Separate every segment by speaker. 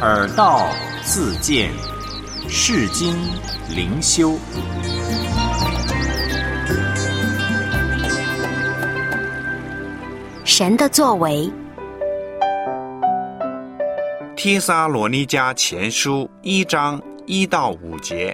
Speaker 1: 耳道自见，世经灵修。
Speaker 2: 神的作为。
Speaker 3: 帖撒罗尼迦前书1章1到5节。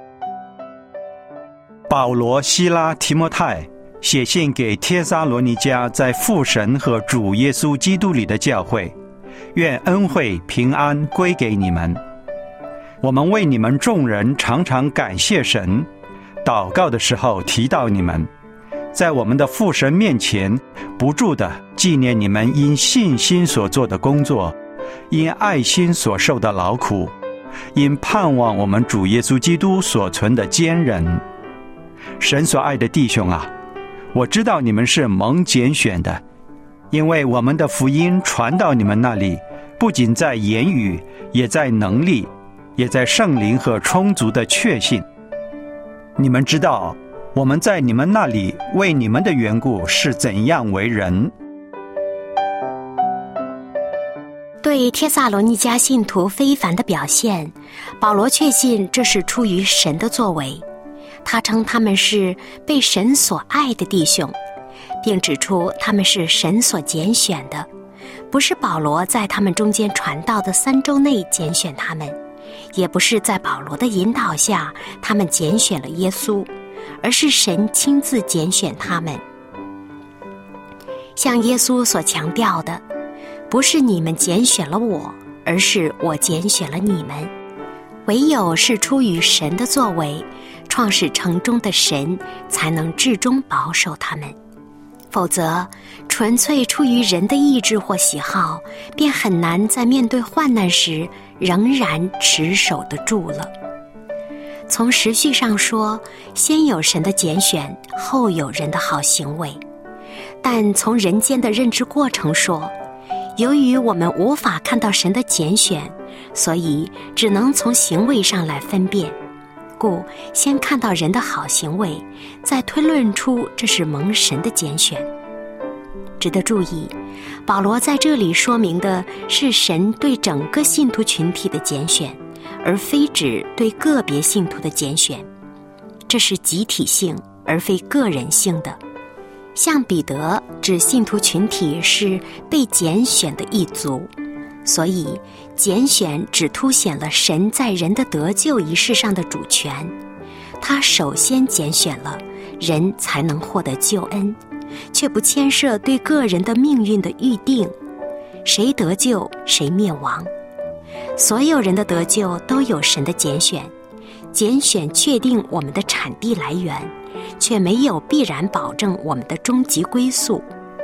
Speaker 4: 保罗、西拉、提摩太写信给帖撒罗尼迦在父神和主耶稣基督里的教会，愿恩惠平安归给你们。我们为你们众人常常感谢神，祷告的时候提到你们，在我们的父神面前不住地纪念你们因信心所做的工作，因爱心所受的劳苦，因盼望我们主耶稣基督所存的坚忍。神所爱的弟兄啊，我知道你们是蒙拣选的，因为我们的福音传到你们那里，不仅在言语，也在能力，也在圣灵和充足的确信。你们知道我们在你们那里为你们的缘故是怎样为人。
Speaker 2: 对帖撒罗尼迦信徒非凡的表现，保罗确信这是出于神的作为。他称他们是被神所爱的弟兄，并指出他们是神所拣选的，不是保罗在他们中间传道的3周内拣选他们，也不是在保罗的引导下他们拣选了耶稣，而是神亲自拣选他们。像耶稣所强调的，不是你们拣选了我，而是我拣选了你们。唯有是出于神的作为，创始成终的神才能至终保守他们，否则纯粹出于人的意志或喜好，便很难在面对患难时仍然持守得住了。从时序上说，先有神的拣选，后有人的好行为，但从人间的认知过程说，由于我们无法看到神的拣选，所以只能从行为上来分辨，故先看到人的好行为，再推论出这是蒙神的拣选。值得注意，保罗在这里说明的是神对整个信徒群体的拣选，而非指对个别信徒的拣选，这是集体性而非个人性的。像彼得指信徒群体是被拣选的一族，所以拣选只凸显了神在人的得救一事上的主权。他首先拣选了人才能获得救恩，却不牵涉对个人的命运的预定，谁得救谁灭亡。所有人的得救都有神的拣选，拣选确定我们的产地来源，却没有必然保证我们的终极归宿。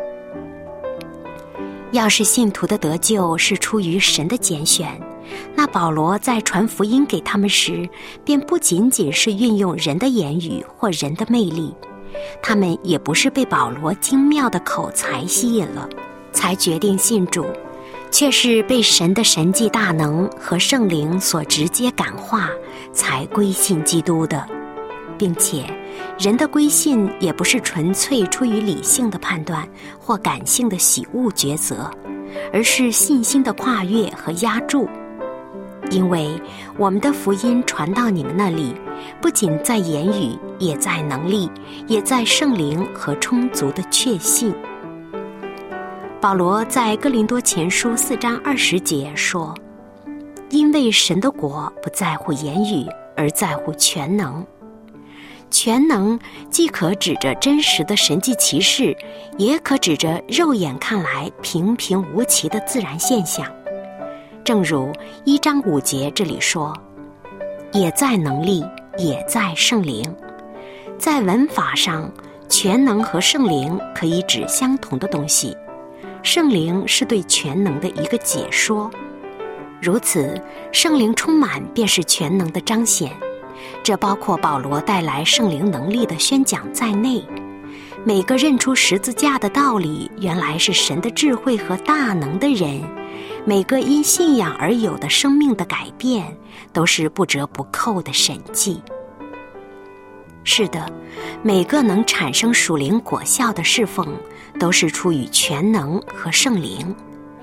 Speaker 2: 要是信徒的得救是出于神的拣选，那保罗在传福音给他们时，便不仅仅是运用人的言语或人的魅力，他们也不是被保罗精妙的口才吸引了才决定信主，却是被神的神迹大能和圣灵所直接感化才归信基督的，并且人的归信也不是纯粹出于理性的判断或感性的喜恶抉择，而是信心的跨越和压注。因为我们的福音传到你们那里，不仅在言语，也在能力，也在圣灵和充足的确信。保罗在哥林多前书4章20节说，因为神的国不在乎言语，而在乎全能。全能既可指着真实的神迹奇事，也可指着肉眼看来平平无奇的自然现象。正如1章5节这里说，也在能力，也在圣灵。在文法上，全能和圣灵可以指相同的东西，圣灵是对全能的一个解说。如此，圣灵充满便是全能的彰显，这包括保罗带来圣灵能力的宣讲在内。每个认出十字架的道理原来是神的智慧和大能的人，每个因信仰而有的生命的改变，都是不折不扣的神迹。是的，每个能产生属灵果效的侍奉，都是出于全能和圣灵。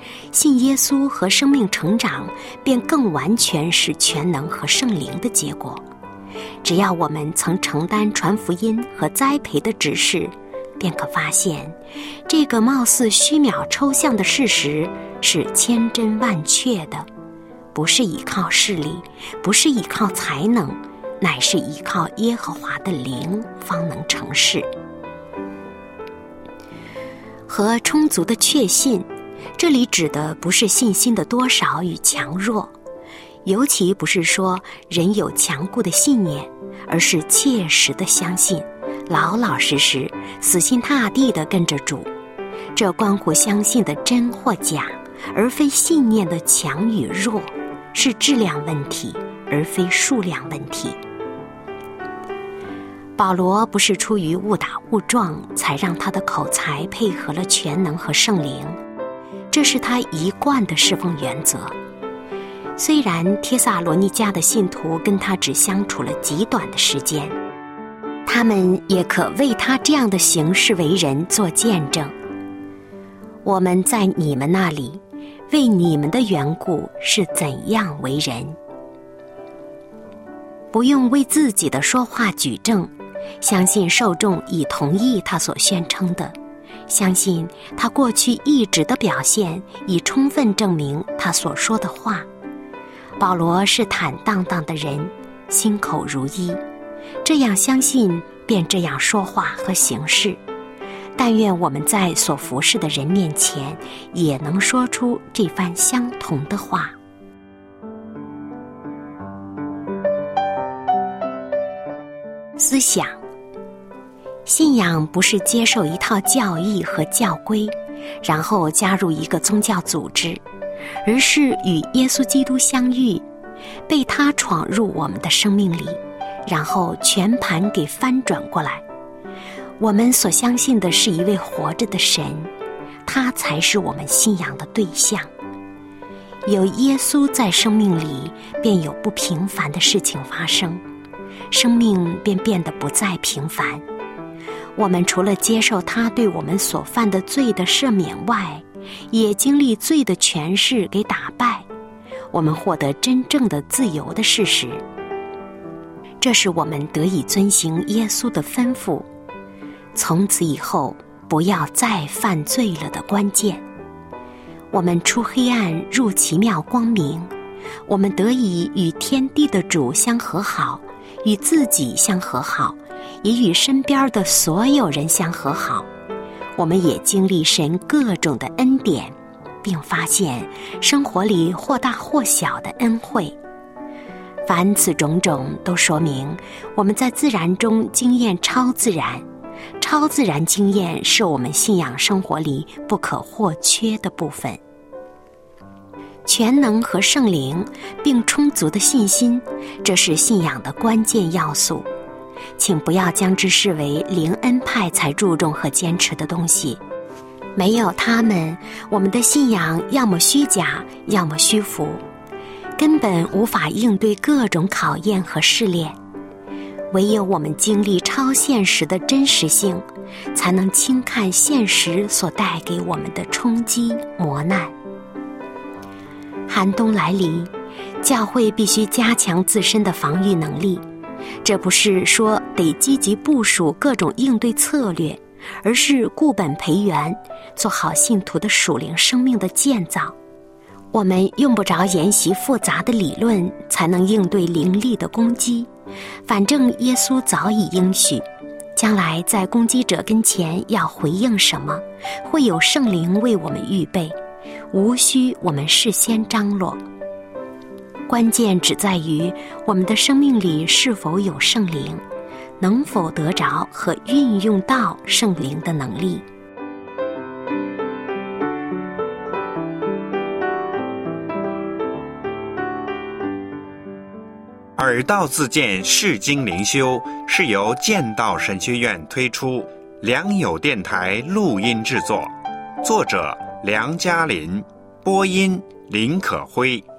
Speaker 2: 信耶稣和生命成长便更完全是全能和圣灵的结果。只要我们曾承担传福音和栽培的指示，便可发现这个貌似虚渺抽象的事实是千真万确的，不是依靠势力，不是依靠才能，乃是依靠耶和华的灵方能成事。和充足的确信，这里指的不是信心的多少与强弱，尤其不是说人有强固的信念，而是切实的相信，老老实实死心塌地地跟着主。这关乎相信的真或假，而非信念的强与弱，是质量问题，而非数量问题。保罗不是出于误打误撞才让他的口才配合了全能和圣灵，这是他一贯的侍奉原则。虽然帖撒罗尼迦的信徒跟他只相处了极短的时间，他们也可为他这样的行事为人做见证。我们在你们那里为你们的缘故是怎样为人，不用为自己的说话举证，相信受众已同意他所宣称的，相信他过去一直的表现已充分证明他所说的话。保罗是坦荡荡的人，心口如一，这样相信便这样说话和行事。但愿我们在所服侍的人面前也能说出这番相同的话。思想，信仰不是接受一套教义和教规，然后加入一个宗教组织，而是与耶稣基督相遇，被他闯入我们的生命里，然后全盘给翻转过来。我们所相信的是一位活着的神，他才是我们信仰的对象。有耶稣在生命里，便有不平凡的事情发生，生命便变得不再平凡。我们除了接受他对我们所犯的罪的赦免外，也经历罪的权势给打败，我们获得真正的自由的事实。这是我们得以遵行耶稣的吩咐，从此以后不要再犯罪了的关键。我们出黑暗入奇妙光明，我们得以与天地的主相和好，与自己相和好，也与身边的所有人相和好。我们也经历神各种的恩典，并发现生活里或大或小的恩惠。凡此种种都说明我们在自然中经验超自然，超自然经验是我们信仰生活里不可或缺的部分。全能和圣灵并充足的信心，这是信仰的关键要素。请不要将之视为灵恩派才注重和坚持的东西。没有他们，我们的信仰要么虚假，要么虚浮，根本无法应对各种考验和试炼。唯有我们经历超现实的真实性，才能轻看现实所带给我们的冲击磨难。寒冬来临，教会必须加强自身的防御能力。这不是说得积极部署各种应对策略，而是固本培元，做好信徒的属灵生命的建造。我们用不着研习复杂的理论才能应对凌厉的攻击，反正耶稣早已应许，将来在攻击者跟前要回应什么，会有圣灵为我们预备，无需我们事先张罗。关键只在于我们的生命里是否有圣灵，能否得着和运用到圣灵的能力。
Speaker 3: 耳道自荐释经灵修是由剑道神学院推出，良友电台录音制作，作者梁嘉麟，播音林可辉。